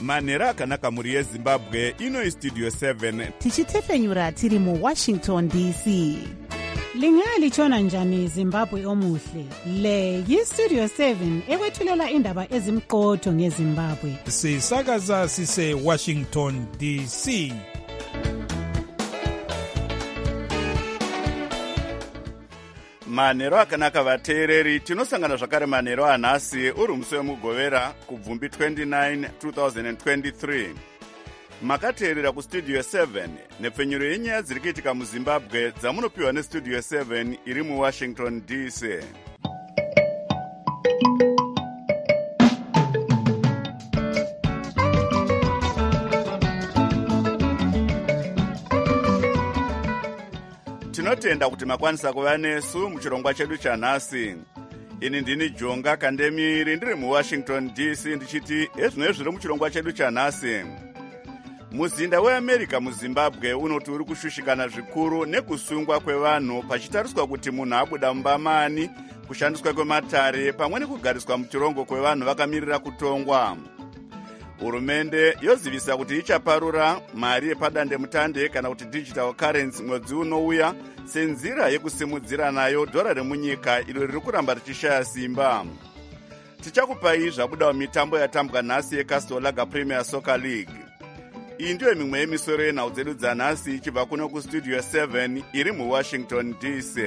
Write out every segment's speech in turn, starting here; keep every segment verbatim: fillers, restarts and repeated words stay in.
manhero akanaka mhuri yezimbabwe. Ino istudio seven tichitefenyura tiri muwashington D C. Lingalitshona njani Zimbabwe omuhle? Le yistudio seven ekwethulela indaba ezimqotho ngeZimbabwe. Sisakaza sise Washington D C. manhero akanaka vateereri, tinosangana zvakare manhero anhasi uri musi wemugovera kubvumbi twenty-nine two thousand twenty-three. Makateerera kustudio seven nepfenyuro yenyaya dziri kuitika muzimbabwe dzamunopiwa nestudio seven iri muwashington D C. Tinotenda kuti makwanisa kuva nesu muchirongwa chedu chanhasi. Ini ndini Jonga Kandemiri ndiri muwashington D C ndichiti ezvino zviri muchirongwa chedu chanhasi. Muzinda weAmerica muZimbabwe unoti uri kushushikana zvikuru nekusungwa kwevanhu pachitariswa kuti munhu abuda mumbamani, kushandiswa kwematare pamwe nekugariswa muchirongo kwevanhu vakamirira kutongwa. Hurumende yozivisa kuti ichaparura mari yepadandemutande kana kuti digital currency mwedzi unouya senzira yekusimudzira nayo dhora remunyika iro riri kuramba richishaya simba. Tichakupai zvabuda mitambo yatambwa nhasi yeCastlegar Premier Soccer League. Iyi ndiyo mimwe yemisoro yenhau dzedu dzanhasi ichibva kuno kustudio seven iri muwashington D C.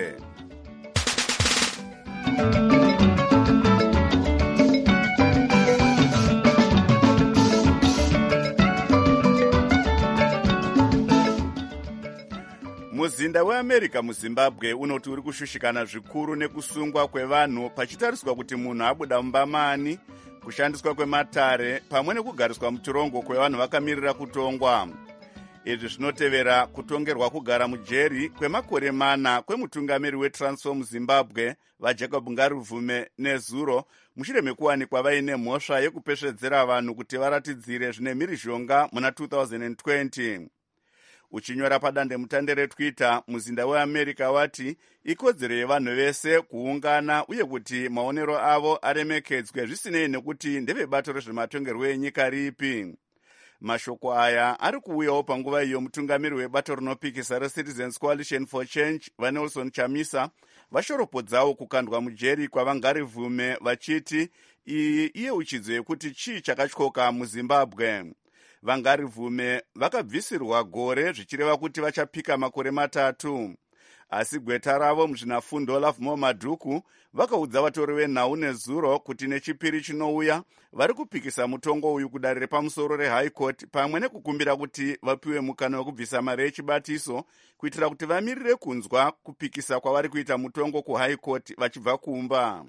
Muzinda weAmerica muZimbabwe unoti uri kushushikana zvikuru nekusungwa kwevanhu pachitariswa kuti munhu abuda mumbamani, kushandiswa kwematare pamwe nekugariswa muchirongo kwevanhu vakamirira kutongwa. Izvi zvinotevera kutongerwa kugara mujeri kwemakore mana kwemutungamiri weTransform Zimbabwe vaJacob Ngaruvume nezuro mushure mekuwanikwa vaine mhosva yekupesvedzera vanhu kuti varatidzire zvine mhirizhonga muna two thousand twenty. Uchinyora padandemutande reTwitter, muzinda weAmerica wati ikodzero yevanhu vese kuungana uye kuti maonero avo aremekedzwe zvisinei nekuti ndevebato rezvematongerwo enyika ripi. Mashoko aya ari kuuyawo panguva iyo mutungamiri webato rinopikisa reCitizens Coalition for Change vaNelson Chamisa vashoropodzawo kukandwa mujeri kwaVangarivume vachiti iyi iyeuchidzo yekuti chii chakatyoka muZimbabwe. Vangarivume vakabvisirwa gore zvichireva kuti vachapika makore matatu. Asi gweta ravo muzvinafundo Lovemore Madhuku vakaudza vatori venhau nezuro kuti nechipiri chinouya vari kupikisa mutongo uyu kudare repamusoro reHigh Court pamwe nekukumbira kuti vapiwe mukana wekubvisa mari yechibatiso kuitira kuti vamirire kunzwa kupikisa kwavari kuita mutongo kuHigh Court vachibva kumba.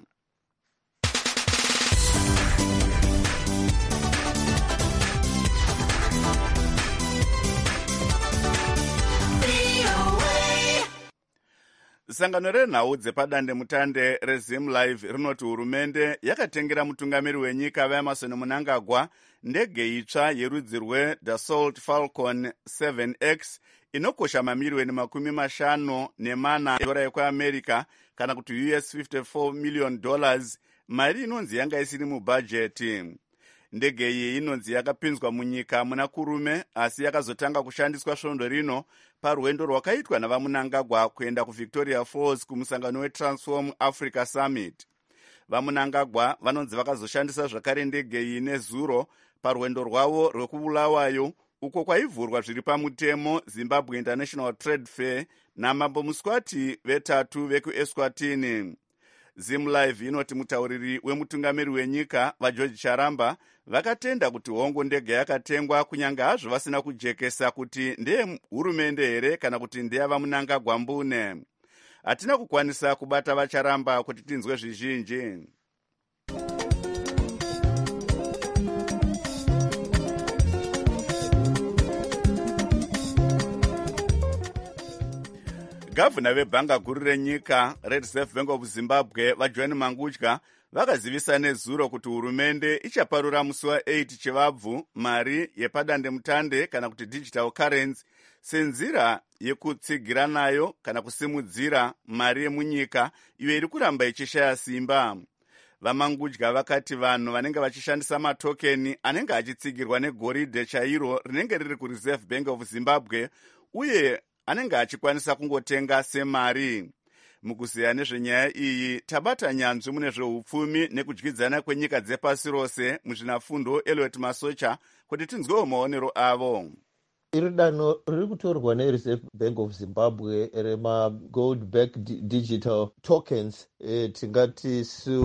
Sangano renhau dzepadandemutande reZimlive rinoti hurumende yakatengera mutungamiri wenyika vaEmerson Mnangagwa ndege itsva yerudzi rweDassault Falcon seven X inokosha mamirioni makumi mashanu nemana edhora yekuAmerica kana kuti U S fifty-four million dollars, mari inonzi yanga isiri mubhajeti. Ndege iyi inonzi yakapinzwa munyika muna kurume asi yakazotanga kushandiswa svondo rino parwendo rwakaitwa navaMnangagwa kuenda kuVictoria Falls kumusangano weTransform Africa Summit. VaMnangagwa vanonzi vakazoshandisa zvakare ndege iyi nezuro parwendo rwavo rwekubulawayo uko kwaivhurwa zviri pamutemo Zimbabwe International Trade Fair namambo Muswati vetatu vekuEswatini. Zimlive inoti mutauriri wemutungamiri wenyika vaGeorge Charamba vakatenda kuti hongo ndege yakatengwa kunyange hazvo vasina kujekesa kuti ndeye hurumende here kana kuti ndeyavaMnangagwa mbune. Hatina kukwanisa kubata vaCharamba kuti tinzwe zvizhinji. Gavana vebhanga guru renyika Reserve Bank of Zimbabwe vaJohn Mangudya vakazivisa nezuro kuti hurumende ichaparura musi wa-eight chivabvu mari yepadandemutande kana kuti digital currency senzira yekutsigira nayo kana kusimudzira mari yemunyika iyo iri kuramba ichishaya simba. vamangudya vakati vanhu vanenge vachishandisa matokeni anenge achitsigirwa negoridhe chairo rinenge riri kureserve bank of zimbabwe uye anenge achikwanisa kungotenga semari. Mukuziya nezvenyaya iyi tabata nyanzvi mune zveupfumi nekudyidzana kwenyika dzepasi rose muzvinafundo Elliot Masocha kuti tinzwewo maonero avo. Iri danho riri kutorwa neReserve Bank of Zimbabwe rema-gold backed digital tokens e, tingati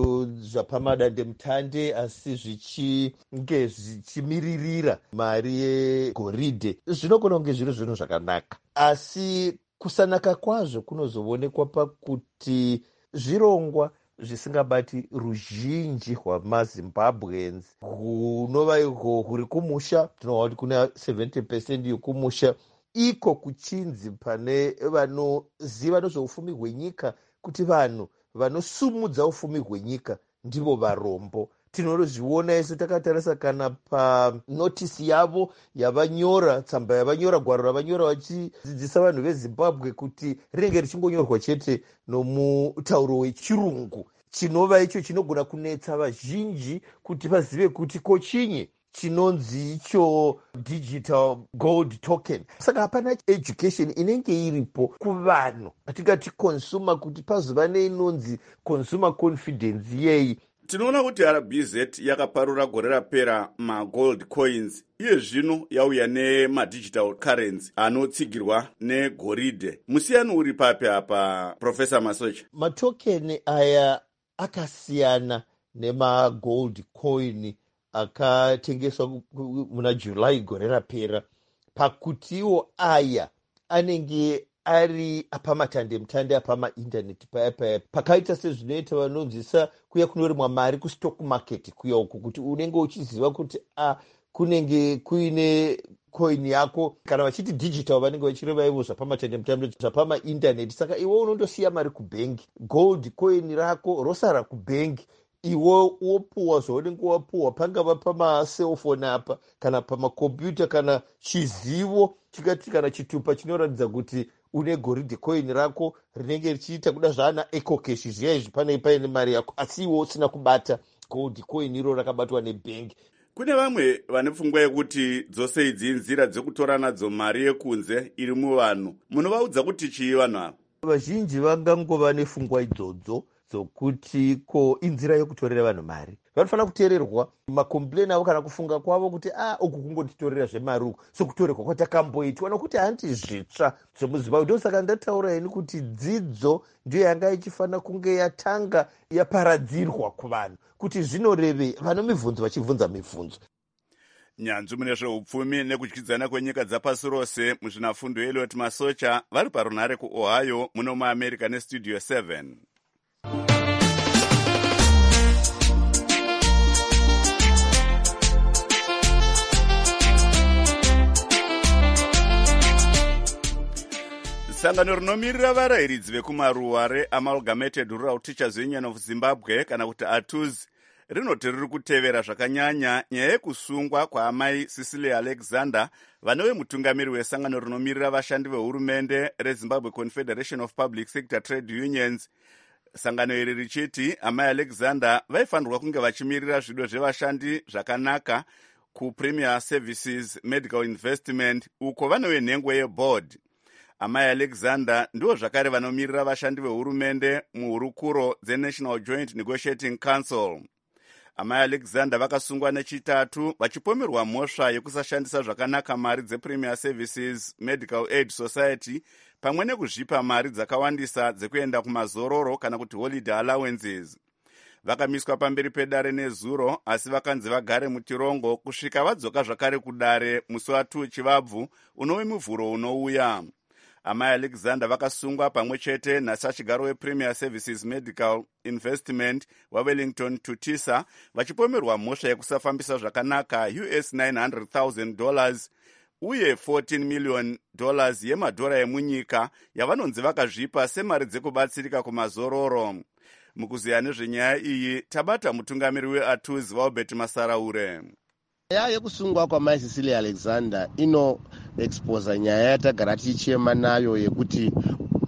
zvapamadandemutande asi zvichinge zvichimiririra mari yegoridhe. Zvinogona kunge zviri zvinhu zvakanaka, asi kusanaka kwazvo kunozoonekwa pakuti zvirongwa zvisingabati ruzhinji rwamazimbabweans hunova ihwo huri kumusha. Tinoona kuti kuna seventy percent yokumusha iko kuchinzi pane vanoziva nezveufumi hwenyika kuti vanhu vanosumudza ufumi hwenyika ndivo varombo. Tinozviona isu takatarisa kana panotisi yavo yavanyora, tsamba yavanyora, gwaro ravanyora vachidzidzisa vanhu vezimbabwe kuti rinenge richingonyorwa chete nomutauro wechirungu, chinova icho chinogona kunetsa vazhinji kuti vazive kuti kochinye chinonzi icho digital gold token. Saka hapana education inenge iripo kuvanhu atingati consumer kuti pazova neinonzi consumer confidence yei. Tinoona kuti R B Z yakaparura gore rapera magold coins, iye zvino yauya nemadigital currency anotsigirwa negoridhe. Musiyano uri papi apa, Professor Masocha? Matokeni aya akasiyana nemagold coin akatengeswa muna July gore rapera pakutiwo aya anenge ari apamatandemutande apamaindaneti paya paya pakaita sezvinoita vanonzwisa kuya kunorimwa mari kustock market kuya uku, kuti unenge uchiziva kuti a kunenge kuine coin yako. Kana vachiti digital vanenge vachireva ivo zvapamatandemutande zvapamaindaneti. Saka iwe unondosiya mari kubhengi, gold coin rako rosara kubhengi, iwe wopuwa zvaunenge wapuwa pangava pamaselfoni apa kana pamakombiyuta kana chizivo chikati kana chitupa chinoratidza kuti une goridhe coin rako rinenge richiita kuda zvaana ecocash zviya izvi pane paine mari yako, asi iwe usina kubata gold coin iro rakabatwa nebhengi. Kune vamwe vane pfungwa yekuti dzose idzi nzira dzekutora nadzo mari yekunze iri muvanhu. Munovaudza kuti chii vanhu ava? Vazhinji vangangova nepfungwa idzodzo dzokuti ko inzira yokutorera vanhu mari. Vanofanira kuteererwa makomplaini avo kana kufunga kwavo kuti a uku kungotitorera zvemari uku sokutorerwa kwatakamboitwa nokuti hanti zvitsva zvemuzimbabwe. Ndosaka ndataura ini kuti dzidzo ndiyo yanga ichifanira kunge yatanga yaparadzirwa kuvanhu kuti zvinoreve vanomibvunzo vachibvunza mibvunzo. Nyanzvi mune zveupfumi nekudyidzana kwenyika dzapasi rose muzvinafundo Elliot Masocha vari parunhare kuOhio muno muAmerica nestudio seven. Sangano rinomirira varayiridzi vekumaruwa reAmalgamated Rural Teachers Union of Zimbabwe kana kuti A T U Z rinoti riri kutevera zvakanyanya nyaya yekusungwa kwaamai Cecilia Alexander, vane vemutungamiri wesangano rinomirira vashandi vehurumende reZimbabwe Confederation of Public Sector Trade Unions. Sangano iri richiti amai Alexander vaifanirwa kunge vachimirira zvido zvevashandi zvakanaka kuPremier Services Medical Investment uko vane venhengo yeboard. Amai Alexander ndivo zvakare vanomirira vashandi vehurumende muhurukuro dzeNational Joint Negotiating Council. Amai Alexander vakasungwa nechitatu vachipomerwa mhosva yekusashandisa zvakanaka mari dzePremier Services Medical Aid Society pamwe nekuzvipa mari dzakawandisa dzekuenda kumazororo kana kuti holiday allowances. Vakamiswa pamberi pedare nezuro asi vakanzi vagare mutirongo kusvika vadzoka zvakare kudare musi wa two Chivabvu unove muvhuro unouya. Amai Alexander vakasungwa pamwe chete nasachigaro wePremier Services Medical Investment waWellington Tutisa vachipomerwa mhosva yekusafambisa zvakanaka U S nine hundred thousand dollars uye fourteen million dollars yemadhora emunyika yavanonzi vakazvipa semari dzekubatsirika kumazororo. Mukuziya nezvenyaya iyi tabata mutungamiri weA T U Z Albert Masaraure. Nyaya yekusungwa kwamai Cecilia Alexander ino exposa nyaya yatagara tichichema nayo yekuti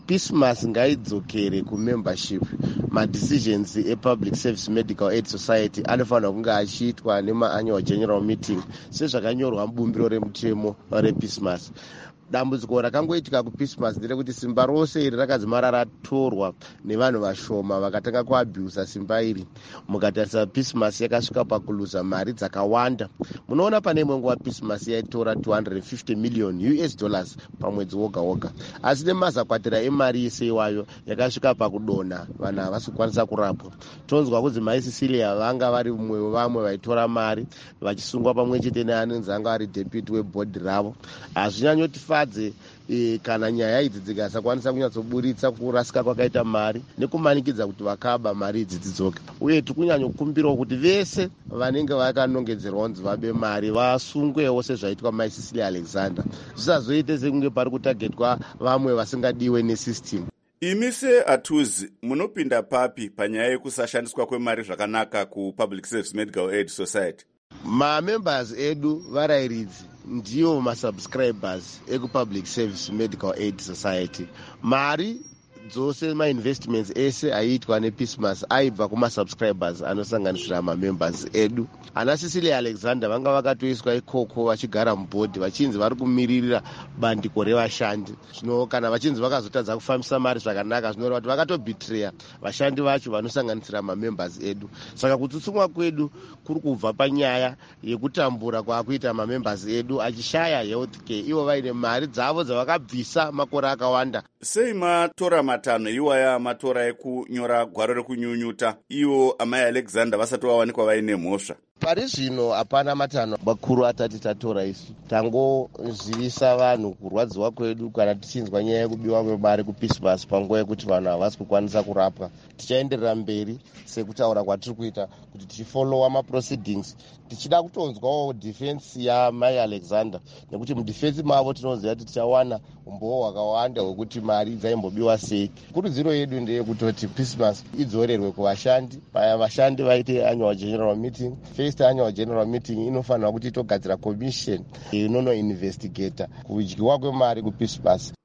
pismas ngaidzokere kumembership. Madecisions epublic service medical aid society anofanira kunge achiitwa nemaannual general meeting sezvakanyorwa mubumbiro remutemo repismas. Dambudziko rakangoitika kupismas nderekuti simba rose iri rakadzimara ratorwa nevanhu vashoma vakatanga kuabhusa simba iri. Mukatarisa pismas yakasvika pakuluza mari dzakawanda. Munoona pane imwe nguva pismas yaitora two hundred fifty million U S dollars pamwedzi woga woga, asi nemazakwatira emari yese iwayo yakasvika pakudonha, vanhu havasi kukwanisa kurapwa. Tonzwa kuti mai Cecilia vanga vari mumwe wevamwe vaitora mari vachisungwa pamwe chete neanonzi anga ari deputy webhodhi ravo. Hazvinyanyotifadze E, kana nyaya idzi dzikasakwanisa kunyatsoburitsa kurasika kwakaita mari nekumanikidza kuti vakaba mari idzi dzidzoke. Uye tikunyanyokumbirawo kuti vese vanenge vakanongedzerwa kunzi vabe mari vasungwewo sezvaitwa mai Cecilia Alexander, zvisazoite sekunge pari kutagetwa vamwe vasingadiwe nesystem. Imi seAtuzi munopinda papi panyaya yekusashandiswa kwemari zvakanaka kupublic service medical aid society? Mamembers edu varayiridzi ndiyo masubscribers ekupublic service medical aid society. Mari dzose mainvestments ese aiitwa nepismas aibva kumasubscribers anosanganisira mamembers edu. Ana Cecilia Alexander vanga vakatoiswa ikoko vachigara mubhodhi vachinzi vari kumiririra bandiko revashandi. Zvino kana vachinzi vakazotadza kufambisa mari zvakanaka zvinoreva kuti vakatobhitreya vashandi vacho vanosanganisira mamembers edu. Saka kutsutsumwa kwedu kuri kubva panyaya yekutambura kwaakuita mamembers edu achishaya healthcare, ivo vaine mari dzavo dzavakabvisa makore akawanda. Sei matora matanho iwaya matora ekunyora gwaro rekunyunyuta ivo amai Alexander vasati vawanikwa vaine mhosva? Pari zvino hapana matanho makuru atati tatora isu. Tangozivisa vanhu kurwadziwa kwedu kana tichinzwa nyaya yekubiwa kwemari kupismas panguva yekuti vanhu havasi kukwanisa kurapwa. Tichaenderera mberi sekutaura kwatiri kuita kuti tichifolowa maproceedings tichida kutonzwawo defense yamai Alexander, nekuti mudefense mavo tinoziva kuti tichawana umbowo hwakawanda hwekuti mari dzaimbobiwa sei. Kurudziro yedu ndeyekutoti pismas idzorerwe kuvashandi, paya vashandi vaite annual general meeting. First annual general meeting inofanira kuti itogadzira commission inonoinvestigata kudyiwa kwemari kupismas.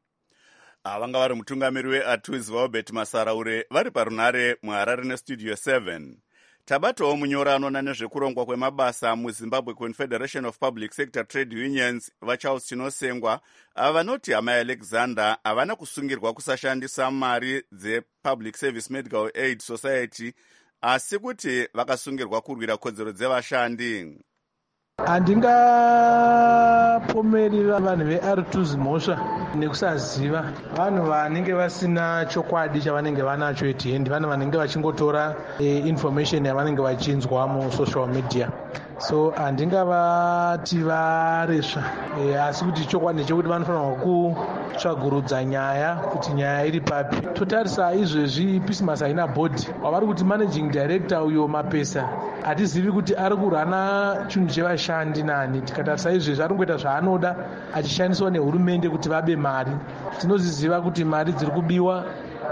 Vanga vari mutungamiri weAtuzi Robert Masaraure vari parunare muHarare nestudio seven. Tabatawo munyoranona nezvekurongwa kwemabasa muZimbabwe Confederation of Public Sector Trade Unions vaCharles Chinosengwa vanoti amai Alexander havana kusungirwa kusashandisa mari dzePublic Service Medical Aid Society, asi kuti vakasungirwa kurwira kodzero dzevashandi. Handingapomeri vanhu veAtuzi mhosva nekusaziva. Vanhu vanenge vasina chokwadi chavanenge vanacho ethendi, vanhu vanenge vachingotora eh, information yavanenge vachinzwa musocial media. So handingavati varesva, eh, asi kuti chokwadi chekuti vanofanirwa kutsvagurudza nyaya kuti nyaya iri papi. Totarisa izvezvi pismas haina bhodhi wavari kuti managing director uyo Mapesa hatizivi kuti ari kurana chinhu chevashandi nani. Tikatarisa izvezvi ari kungoita zvaanoda achishandiswa nehurumende kuti vabe mari. Tinoziziva kuti mari dziri kubiwa,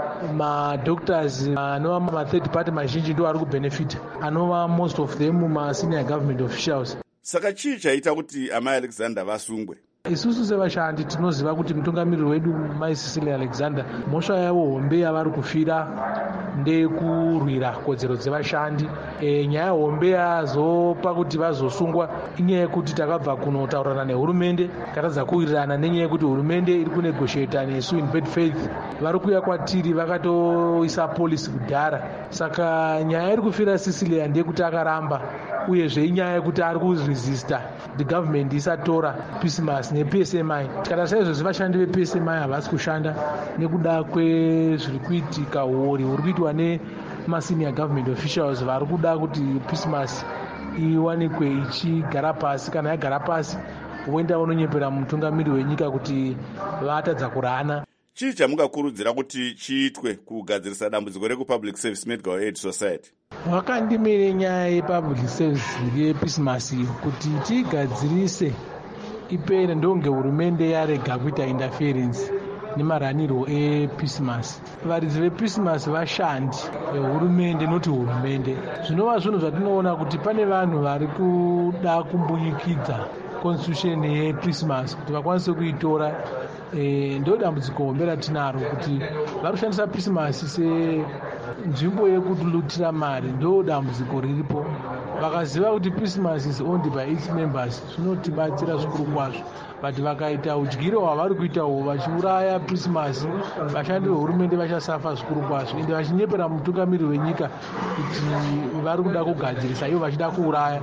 madoctors anova ma-third party mazhinji ndo ari kubenefita, anova most of them ma-senior government officials. Saka chii chaita kuti amai Alexander vasungwe? Isusu sevashandi tinoziva kuti mutungamiriri wedu mai Cecilia Alexander mhosva yavo hombe yavari kufira ndekurwira kodzero dzevashandi. E, nyaya hombe yazopa kuti vazosungwa inyaya yekuti takabva kunotaurana nehurumende, takatadza kuwirirana nenyaya yekuti hurumende iri kunegotiata nesu in bad faith. Vari kuuya kwatiri vakatoisa polisi kudhara. Saka nyaya iri kufira Cecilia ndeyekuti akaramba, uyezve inyaya yekuti ari kuresista the government isatora pismas neP S M I. Tikatarisa izvezvi vashandi veP S M I havasi kushanda nekuda kwezviri kuitika uori huri kuitwa nemasenior government officials vari kuda kuti pismas iwanikwe ichigara pasi. Kana yagara pasi voenda vanonyepera mutungamiri wenyika kuti vatadza kurana. Chii chamungakurudzira kuti chiitwe kugadzirisa dambudziko rekuPublic Service Medical Aid Society? Vakandimire nyaya yepublic service yepismas kuti tigadzirise ipere ndonge hurumende yarega kuita interference nemaraniro epismas. Varidzi vepismas vashandi vehurumende noti hurumende. Zvinova zvinhu zvatinoona kuti pane vanhu vari kuda kumbuyikidza constitution yeprismas kuti vakwanise kuitora. E, ndo dambudziko hombe ratinaro kuti vari kushandisa prismas senzvimbo yekutulutira mari, ndo dambudziko riripo. Vakaziva kuti prismas is owned by its members zvinotibatsira zvikuru kwazvo, but vakaita udyiro hwavari kuitawo vachiuraya prismas, vashandi vehurumende vachasafa zvikuru kwazvo, ende vachinyepera mutungamiriri wenyika kuti vari kuda kugadzirisa ivo vachida kuuraya.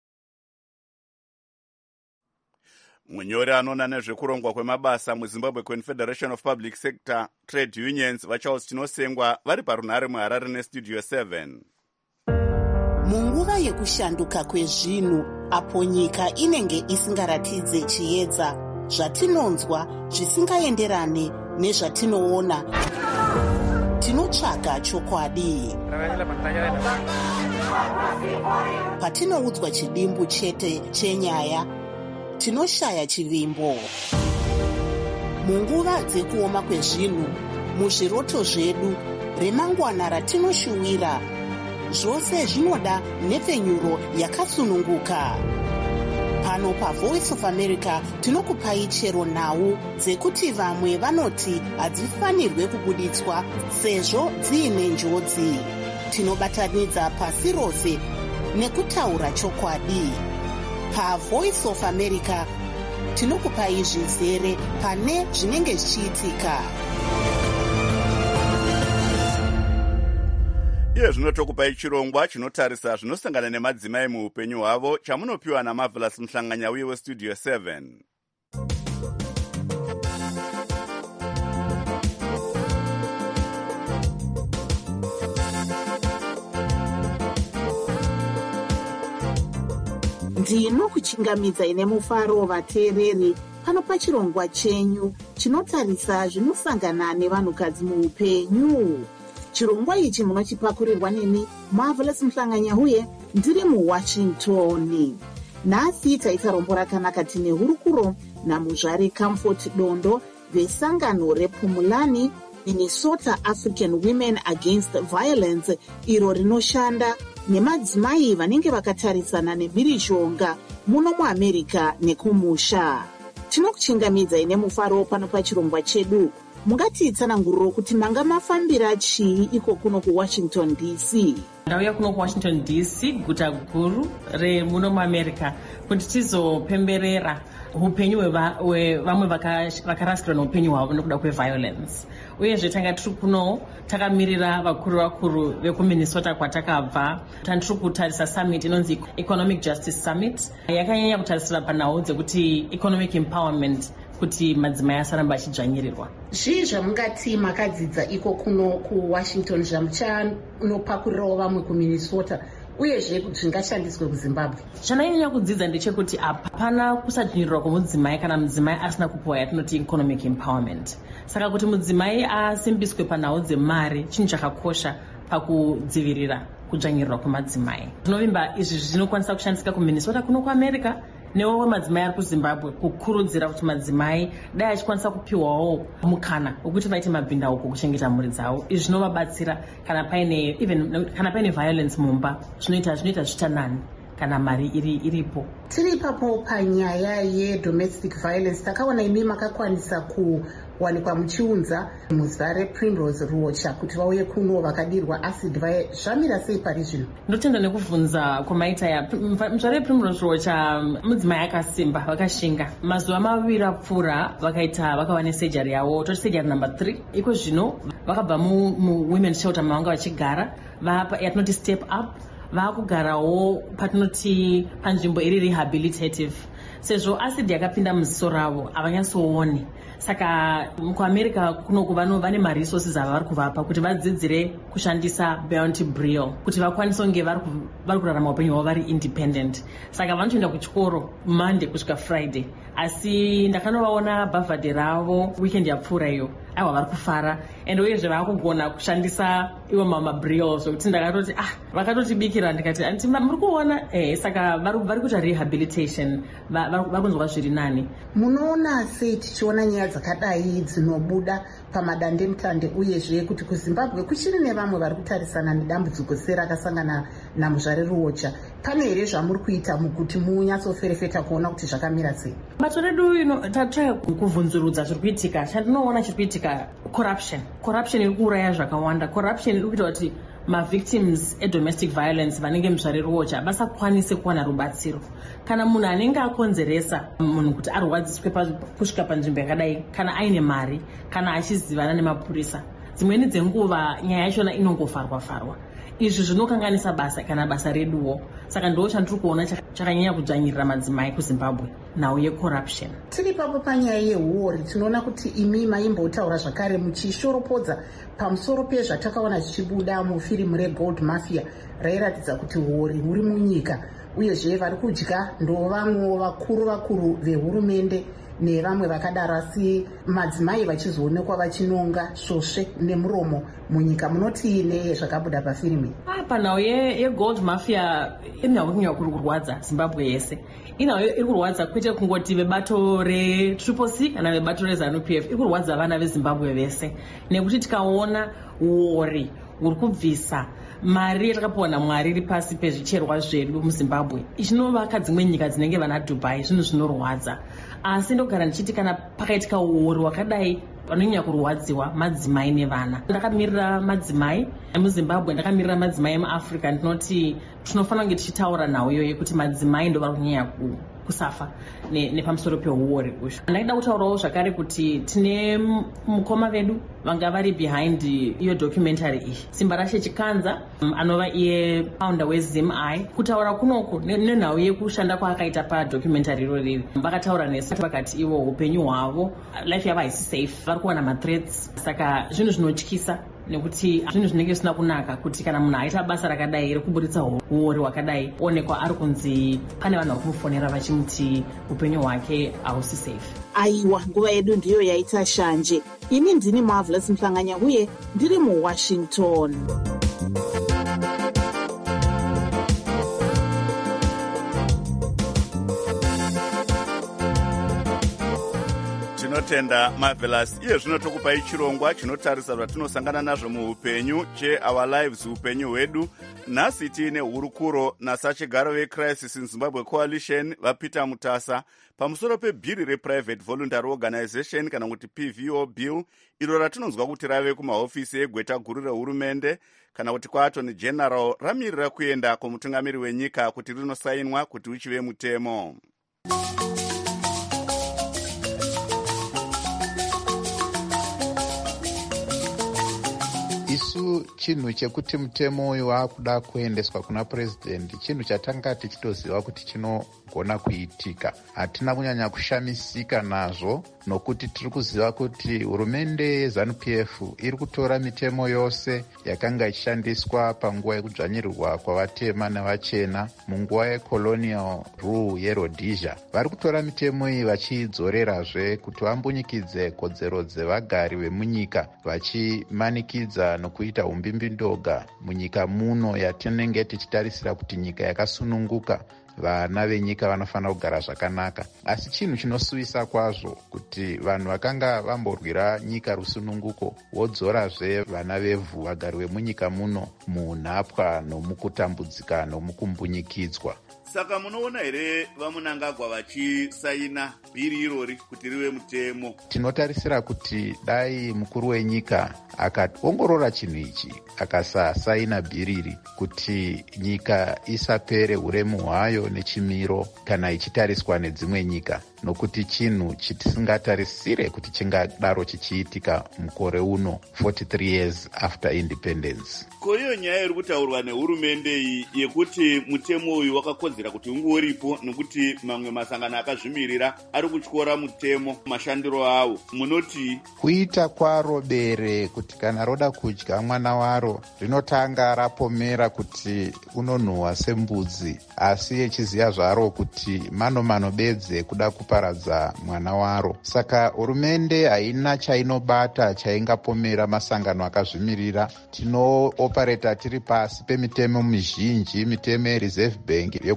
munyori anoona nezvekurongwa kwemabasa muzimbabwe confederation of public sector trade unions vacharles chinosengwa vari parunhare muharare nestudio seven. munguva yekushanduka kwezvinhu apo nyika inenge isingaratidze chiedza, zvatinonzwa zvisingaenderane nezvatinoona, tinotsvaga chokwadi. patinoudzwa chidimbu chete chenyaya, tinoshaya chivimbo. munguva dzekuoma kwezvinhu, muzviroto zvedu, remangwana ratinoshuwira, zvose zvinoda nhepfenyuro yakasununguka. pano paVoice of America tinokupai chero nhau dzekuti vamwe vanoti hadzifanirwe kubuditswa sezvo dziine njodzi. tinobatanidza pasi rose nekutaura chokwadi. paVoice of America tinokupai zvizere pane zvinenge zvichiitika. iye zvino tokupai chirongwa chinotarisa zvinosangana nemadzimai muupenyu hwavo chamunopiwa naMarvelous Mhlanganyauye westudio seven. ndinokuchingamidza ine mufaro vateereri pano pachirongwa chenyu chinotarisa zvinosangana nevanhukadzi muupenyu. chirongwa ichi munochipakurirwa neni Marvelous Mhlanganyauye ndiri muWashington. nhasi taita rombo rakanaka tine hurukuro namuzvare Comfort Dondo vesangano rePumulani Minnesota African Women Against Violence, iro rinoshanda nemadzimai vanenge vakatarisana nemhirizhonga muno muAmerica nekumusha. tinokuchingamidza ine mufaro pano pachirongwa chedu. mungatitsananguriro kuti manga mafambira chii iko kuno kuWashington D C? ndauya kuno kuWashington D C, guta guru remuno muAmerica, kuti tizopemberera upenyu hwevamwe vakarasikirwa neupenyu hwavo nekuda kweviolence. uyezve tanga tiri kuno takamirira vakuru vakuru vekuMinnesota kwatakabva. tandiri kutarisa summit inonzi Economic Justice Summit, yakanyanya kutarisira panhau dzekuti economic empowerment, kuti madzimai asaramba achidzvanyirirwa. zvii zvamungati makadzidza iko kuno kuWashington zvamuchanopakurirawo vamwe kuMinnesota, uyezve zvingashandiswe kuZimbabwe? zvananyanya kudzidza ndechekuti hapana kusadzvinyirirwa kwemudzimai kana mudzimai asina kupiwa yatinoti economic empowerment. saka kuti mudzimai asimbiswe panhau dzemari chinhu chakakosha pakudzivirira kudzvanyirirwa kwemadzimai. zvinovimba izvi zvinokwanisa kushandisika kuMinnesota kuno kuAmerica newo madzimai ari kuZimbabwe, kukurudzira kuti madzimai dai achikwanisa kupiwawo mukana wekuti vaite mabhindauko kuchengeta mhuri dzavo. izvi zvinovabatsira kana paine even kana paine violence mumba, zvinoita zvinoita zvitanani kana mari iri iripo. tiri ipapo panyaya yedomestic violence, takaona imi makakwanisa kuwanikwa muchiunza muzare Primrose Ruocha kuti vauye kuno vakadirwa acid. zvamira sei pari zvino? ndotenda nekubvunza kwamaita ya muzvare Primrose Ruocha, mudzimai akasimba, vakashinga. mazuva maviri apfuura vakaita vakava nesejari yavo, toti sejari number three. iko zvino vakabva muwomen's shelter mavanga vachigara yatinoti step up, vaakugarawo patinoti panzvimbo iri rehabilitative, sezvo acid yakapinda muziso ravo havanyatsooni. saka kuAmerica kunoku vane maresources ava vari kuvapa kuti vadzidzire kushandisa Bounty Brill kuti vakwanise kunge vari kurarama upenyu hwavo vari independent. saka vanotoenda kuchikoro Monday kusvika Friday, asi ndakanovaona bhavhadhe ravo weekend yapfuura iyo, aiwa vari kufara, and uyezve vaakugona kushandisa iwo mamabrill, zvokuti ndakatoti ah vakatotibikira, ndikati anti muri kuona eh. saka vari kuita rehabilitation, vari kunzwa zviri nani. munoona sei tichiona nyaya dzakadai dzinobuda pamadandemutande, uyezve kuti kuzimbabwe kuchiri nevamwe vari kutarisana nedambudziko serakasangana namuzvare ruocha. Pane here zvamuri kuita mukuti munyatsoferefeta kuona kuti zvakamira sei? bato redu tatsvaka kuvhunzurudza zviri kuitika. Chandinoona chiri kuitika corruption. Corruption iri kuuraya zvakawanda. Corruption iri kuita kuti mavictims edomestic violence vanenge muzvare ruocha vasakwanise kuwana rubatsiro. Kana munhu anenge akonzeresa munhu kuti arwadziswe kusvika panzvimbo yakadai, kana aine mari, kana achizivana nemapurisa, dzimweni dzenguva nyaya yachona inongofarwa farwa. Izvi zvinokanganisa basa kana basa reduwo. Saka ndo chandiri kuona chakanyanya kudzvanyirira madzimai kuZimbabwe, nhau yecorruption. Tiri papo panyaya yehuori, tinoona kuti imi maimbotaura zvakare muchishoropodza pamusoro pezvatakaona zvichibuda mufirimu reGold Mafia rairatidza kuti huori huri munyika, uyezve vari kudya ndo vamwe vakuru vakuru vehurumende nevamwe vakadaro, asi madzimai vachizoonekwa vachinonga svosve nemuromo munyika. Munoti ne zvakabuda pafirimu? Ah, panhau yeGold Mafia inhau kunyanya kuri kurwadza Zimbabwe yese. Inhau iri kurwadza kwete kungoti vebato reTriple C kana vebato reZANU-P F, iri kurwadza vana veZimbabwe vese, nekuti tikaona uori huri kubvisa mari yatakapiwa naMwari iri pasi pezvicherwa zvedu muZimbabwe ichinovaka dzimwe nyika dzinenge vana Dubai, zvinhu zvinorwadza. Asi ndogara ndichiti kana pakaitika uori wakadai vanonyanya kurwadziwa madzimai nevana. Ndakamirira madzimai emuZimbabwe, ndakamirira madzimai emuAfrica, ndinoti tinofanira kunge tichitaura nhau iyoyo yekuti madzimai ndo vari kunyanya kusafa nepamusoro pehuori uzvo. Ndaida kutaurawo zvakare kuti tine mukoma vedu vanga vari behind iyo documentary iyi, Simba Rashe Chikanza, um, anova iye founder weZim-I. Kutaura kunoku nenhau yekushanda kwaakaita padocumentary iroriri, vakataura nesu vakati ivo upenyu hwavo, life yavo haisi safe, vari kuwana mathreats. Saka zvinhu zvinotyisa nekuti zvinhu zvinenge zvisina kunaka kuti kana munhu aita basa rakadai rekuburitsa huori hwakadai onekwa ari kunzi pane vanhu vari kumufonera vachimuti upenyu hwake hausi safe. Aiwa, nguva yedu ndiyo yaita shanje. Ini ndini Marvelous Mhlanganya uye ndiri muWashington. tinotenda Marvelous. Iye zvino tokupai chirongwa chinotarisa zvatinosangana nazvo muupenyu cheOur Lives, upenyu hwedu. Nhasi tiine hurukuro nasachigaro veCrisis in Zimbabwe Coalition vaPeter Mutasa pamusoro pebhiri rePrivate Voluntary Organization kana kuti P V O bill, iro ratinonzwa kuti rave kumahofisi egweta guru rehurumende kana kuti kwaAttorney General ramirira kuenda kumutungamiri wenyika kuti rinosainwa kuti uchive mutemo. Isu chinhu chekuti mutemo uyu waakuda kuendeswa kuna purezidendi chinhu chatanga tichitoziva kuti chinogona kuitika. Hatina kunyanya kushamisika nazvo nokuti tiri kuziva kuti hurumende yeZANU-P F iri kutora mitemo yose yakanga ichishandiswa panguva yekudzvanyirirwa kwavatema nevachena munguva yecolonial rule yeRhodesia. Vari kutora mitemo iyi vachidzorerazve kuti vambunyikidze kodzero dzevagari vemunyika, vachimanikidza nokuita umbimbindoga munyika muno yatinenge tichitarisira kuti nyika yakasununguka, vana venyika vanofanira kugara zvakanaka. Asi chinhu chinosuvisa kwazvo kuti vanhu vakanga vamborwira nyika rusununguko vodzorazve vana vevhu, vagari vemunyika muno, munhapwa nomukutambudzika nomukumbunyikidzwa. Saka munoona here vamunangagwa vachisaina bhiri irori kuti rive mutemo? Tinotarisira kuti dai mukuru wenyika akaongorora chinhu ichi akasasaina bhiri iri kuti nyika isapere uremu hwayo nechimiro kana ichitariswa nedzimwe nyika, nokuti chinhu chitisingatarisire kuti chingadaro chichiitika mukore uno forty-three years after independence. Ko iyo nyaya iri kutaurwa nehurumende iyi yekuti mutemo uyu wakakodzera kuti unge uripo nokuti mamwe masangano akazvimirira ari kutyora mutemo mashandiro awo, munoti? Kuita kwaro bere kuti kana roda kudya mwana waro rinotanga rapomera kuti unonhuhwa sembudzi, asi echiziva zvaro kuti mano mano bedze kuda kuparadza mwana waro. Saka hurumende haina chainobata chaingapomera masangano akazvimirira. Tino operata tiri pasi pemitemo mizhinji, mitemo yeReserve Bank,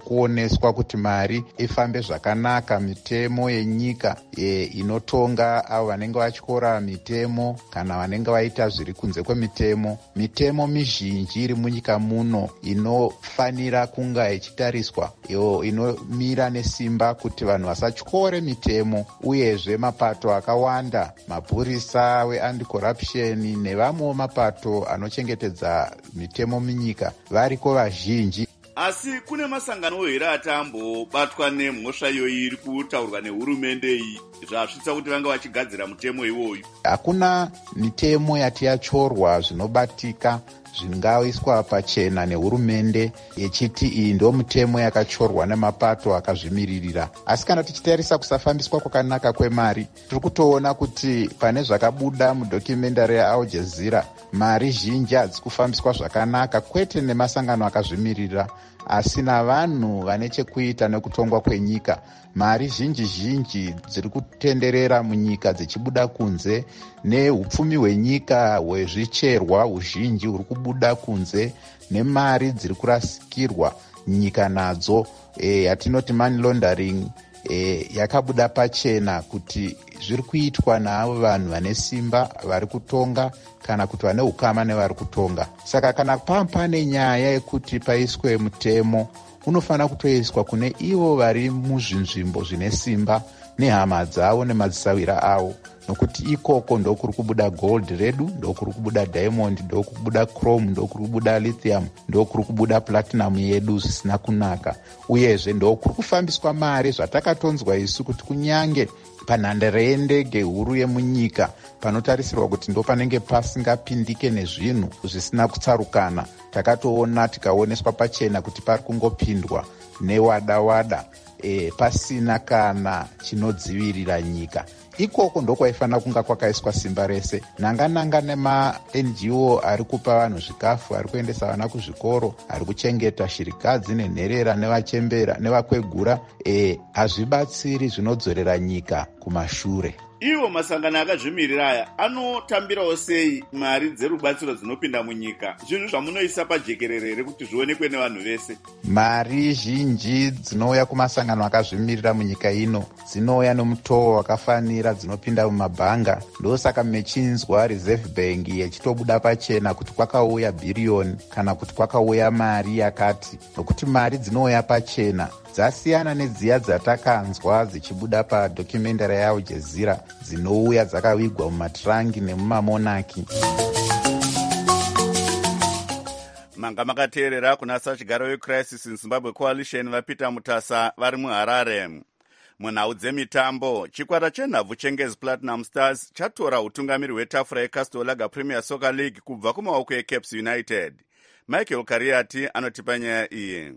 kuoneswa kuti mari ifambe zvakanaka. Mitemo yenyika e, inotonga avo vanenge vatyora mitemo kana vanenge vaita zviri kunze kwemitemo. Mitemo mizhinji iri munyika muno inofanira kunga ichitariswa, iyo inomira nesimba kuti vanhu vasatyore mitemo, uyezve mapato akawanda, mapurisa weanti-corruption nevamwewo mapato anochengetedza mitemo munyika variko vazhinji. Asi kune masangano here atambobatwa nemhosva iyoyi iri kutaurwa nehurumende iyi zvasvitsa kuti vanga vachigadzira mutemo iwoyu? Hakuna mitemo yati yachorwa zvinobatika zvingaiswa pachena nehurumende yechiti iyi ndo mitemo yakachorwa nemapato akazvimiririra. Asi kana tichitarisa kusafambiswa kwakanaka kwemari, tiri kutoona kuti pane zvakabuda mudhokumendari yaAl Jazeera, mari zhinji hadzisi kufambiswa zvakanaka, kwete nemasangano akazvimiririra asi navanhu vane chekuita nekutongwa kwenyika. Mari zhinji zhinji dziri kutenderera munyika dzichibuda kunze, neupfumi hwenyika hwezvicherwa huzhinji huri kubuda kunze, nemari dziri kurasikirwa nyika nadzo, e, yatinoti money laundering, e, yakabuda pachena kuti zviri kuitwa naavo vanhu vane simba vari kutonga kana kuti vane ukama nevari kutonga. Saka kana pane nyaya yekuti paiswe mutemo, unofanira kutoiswa kune ivo vari muzvinzvimbo zvine simba nehama dzavo nemadzisawira avo, nokuti ikoko ndokuri kubuda gold redu, ndokuri kubuda diamond, ndokuri kubuda chrome, ndokuri kubuda lithium, ndokuri kubuda platinum yedu zvisina kunaka. Uyezve ndokuri kufambiswa mari zvatakatonzwa isu kuti kunyange panhandare yendege huru yemunyika panotarisirwa kuti ndo panenge pasingapindike nezvinhu zvisina kutsarukana, takatoona tikaoneswa pachena kuti pari kungopindwa newada wada, e, pasina kana chinodzivirira nyika. Ikoko ndokwaifanira kunga kwakaiswa simba rese. Nanga-nanga nema-N G O ari kupa vanhu zvikafu, ari kuendesa vana kuzvikoro, ari kuchengeta shirikadzi nenherera nevachembera nevakwegura, e, hazvibatsiri, zvinodzorera nyika kumashure. Ivo masangano akazvimirira aya anotambirawo sei mari dzerubatsiro dzinopinda munyika, zvinhu zvamunoisa pajekerere kuti zvionekwe nevanhu vese? Mari zhinji dzinouya kumasangano akazvimirira munyika ino dzinouya nomutoo wakafanira, dzinopinda mumabhanga. Ndosaka mechinzwa Reserve Bank yechitobuda pachena kuti kwakauya bhiriyoni kana kuti kwakauya mari yakati, nokuti mari dzinouya pachena dzasiyana nedziya dzatakanzwa dzichibuda padocumentary yaAl Jazeera dzinouya dzakavigwa mumatrangi nemumamonaki. Manga makateerera kuna sachigaro weCrisis in Zimbabwe Coalition vaPeter Mutasa vari muHarare. Munhau dzemitambo, chikwata chenhabvu chengezi Platinum Stars chatora utungamiri hwetafura yeCastel Lager Premier Soccer League kubva kumaoko eCaps United. Michael Kariati anotipa nyaya iyi.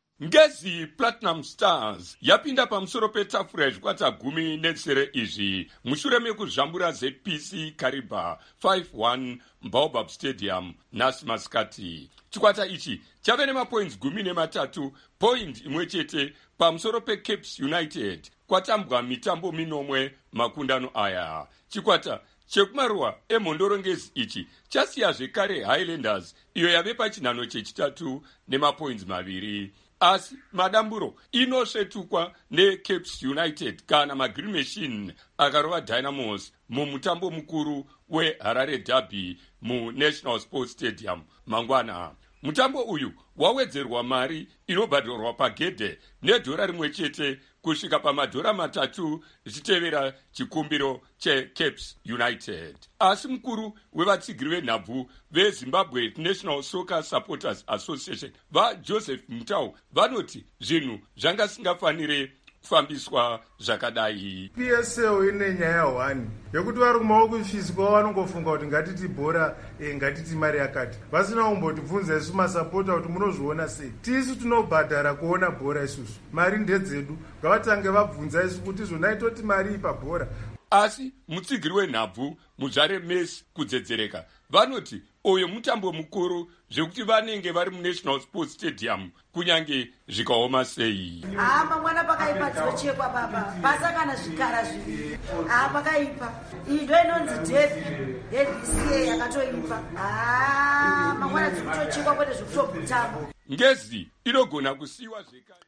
Ngezi Platinum Stars yapinda pamusoro petafura yezvikwata gumi netsere izvi mushure mekuzvambura Z P C Kariba five one Baobab Stadium nhasi masikati. Chikwata ichi chave nemapoints gumi nematatu, point imwe chete pamusoro peCaps United kwatambwa mitambo minomwe makundano aya. Chikwata chekumaruwa emhondorongezi ichi chasiya zvekare Highlanders iyo yave pachinhano chechitatu nemapoints maviri. Asi madamburo inosvetukwa neCaps United kana maGreen Machine akarova Dynamos mumutambo mukuru weHarare Derby muNational Sports Stadium mangwana. Mutambo uyu wawedzerwa mari inobhadharwa pagedhe nedhora rimwe chete kusvika pamadhora matatu zvichitevera chikumbiro cheCaps United. Asi mukuru wevatsigiri venhabvu veZimbabwe National Soccer Supporters Association vaJoseph Mutau vanoti zvinhu zvanga singafanire kufambiswa zvakadai. P S L ine nyaya one yekuti vari kumaoko fisiko vanongofunga kuti ngatiti bhora e, ngatiti mari yakati, vasina kumbotibvunza isu masapota kuti munozviona sei. Tisu tinobhadhara kuona bhora isusu, mari ndedzedu, ngavatange vabvunza isu kuti zvona itoti mari pabhora. Asi mutsigiri wenhabvu Muzvare Messi kudzedzereka vanoti oyo mutambo mukuru zvekuti vanenge vari muNational Sports Stadium kunyange zvikaoma sei. Hama mwana pakaipa dzochekwa baba, basa kana zvikara zviviri. Ah pakaipa. Indo inonzi Devi, D C A yakatoipa. Ah mwana dzikutochekwa kwete zvekutomutambo. Ngezi inogona kusiwa zvekare.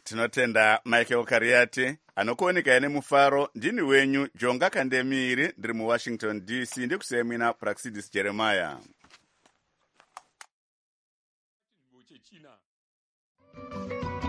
tinotenda Michael Kariati anokuoneka nemufaro. Ndini wenyu Jonga Kandemiri, ndiri muWashington D C, ndikusiyemina Praxidis Jeremiah. China.